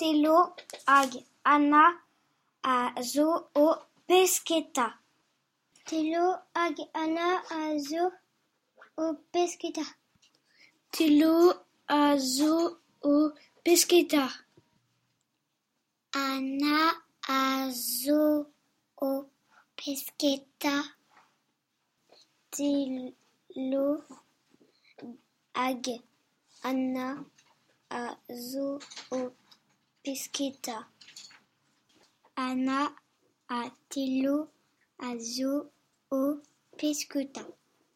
telo hag Anna a zo o pesketa. Telo hag Anna a zo o pesketa. Telo a zo o pesketa. Anna a zo o pesketa. Telo hag Anna a zo o pesketa. Anna a telo a zo o pesketa.